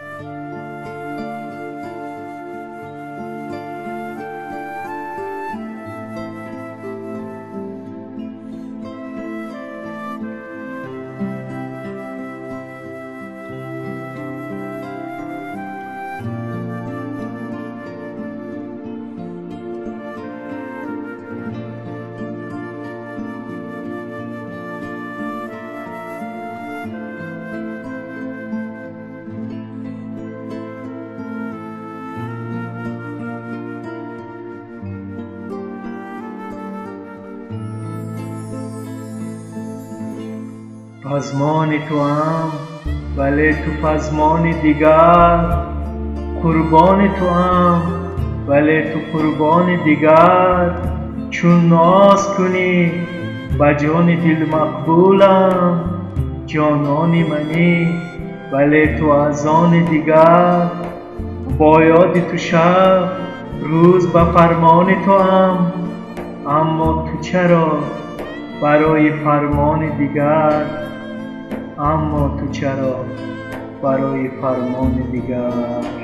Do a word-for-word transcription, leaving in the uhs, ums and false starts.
پزمان توام ولی تو پزمان دیگر، قربان توام ولی تو قربان دیگر. چون ناز کنی با جان دل مقبولم، جانان منی ولی تو از آن دیگر. با یاد تو شب روز به فرمان توام، اما تو چرا برای فرمان دیگر، اما تو چرا برای فرمان دیگر.